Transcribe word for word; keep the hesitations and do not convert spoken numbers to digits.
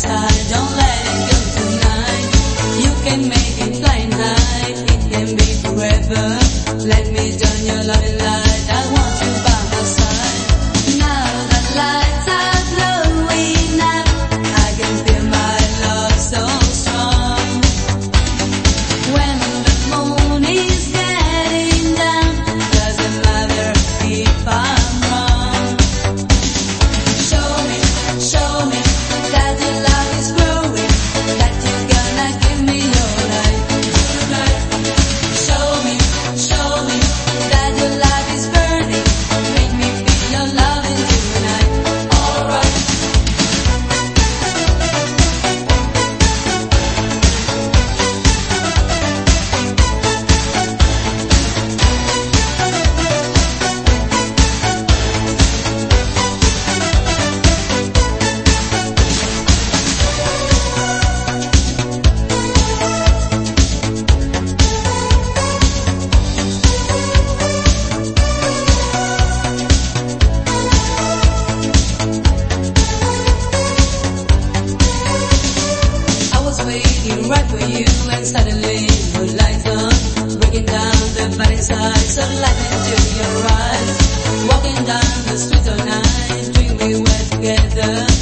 inside, don't let it go tonight. You can make it flying high, it can be forever. Let me join your loving light, I want you by my side. Now the lights are glowing out, I can feel my love so strong. When the moon is getting down, doesn't matter if I'm wrong. Show me, show me that your love is growing, that you're gonna give me your life, your life. Show me, show me that your love is burning, make me feel your loving tonight. Alright. I was waiting right for you, and suddenly your lights on, breaking down the bad sides of light into your eyes. Walking down the streets all night, dreaming we're together.